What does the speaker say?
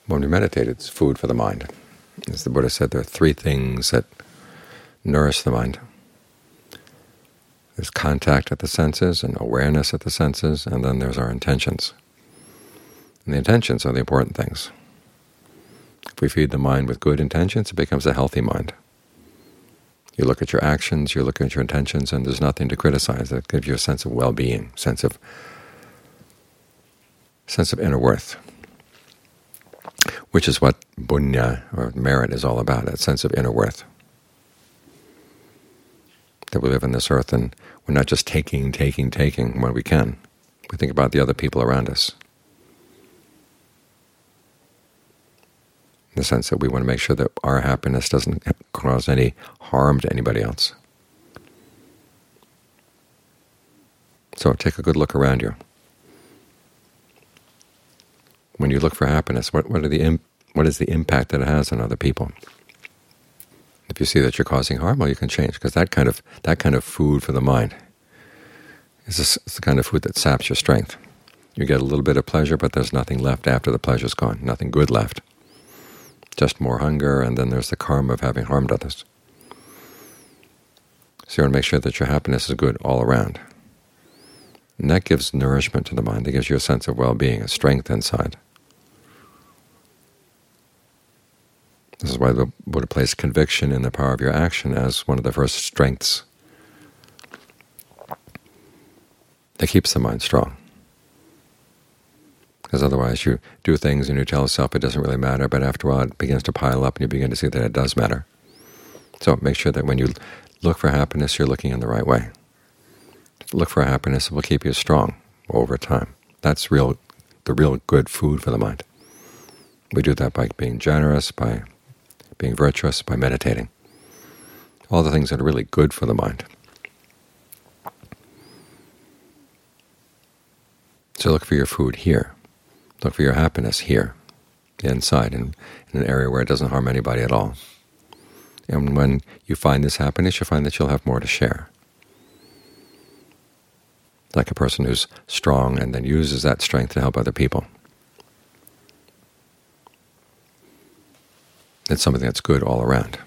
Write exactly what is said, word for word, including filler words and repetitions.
When we meditate, it's food for the mind. As the Buddha said, there are three things that nourish the mind. There's contact at the senses and awareness at the senses, and then there's our intentions. And the intentions are the important things. If we feed the mind with good intentions, it becomes a healthy mind. You look at your actions, you look at your intentions, and there's nothing to criticize. That gives you a sense of well-being, sense of sense of inner worth, which is what punya, or merit, is all about, that sense of inner worth. That we live on this earth and we're not just taking, taking, taking when we can. We think about the other people around us, in the sense that we want to make sure that our happiness doesn't cause any harm to anybody else. So take a good look around you. When you look for happiness, what, what, are the imp, what is the impact that it has on other people? If you see that you're causing harm, well, you can change, because that kind of that kind of food for the mind is this, it's the kind of food that saps your strength. You get a little bit of pleasure, but there's nothing left after the pleasure's gone, nothing good left. Just more hunger, and then there's the karma of having harmed others. So you want to make sure that your happiness is good all around. And that gives nourishment to the mind. That gives you a sense of well-being, a strength inside. This is why the Buddha placed conviction in the power of your action as one of the first strengths that keeps the mind strong. Because otherwise you do things and you tell yourself it doesn't really matter, but after a while it begins to pile up and you begin to see that it does matter. So make sure that when you look for happiness, you're looking in the right way. Look for happiness, it will keep you strong over time. That's real, the real good food for the mind. We do that by being generous, by being virtuous, by meditating. All the things that are really good for the mind. So look for your food here. Look for your happiness here, inside, in, in an area where it doesn't harm anybody at all. And when you find this happiness, you'll find that you'll have more to share. Like a person who's strong and then uses that strength to help other people. It's something that's good all around.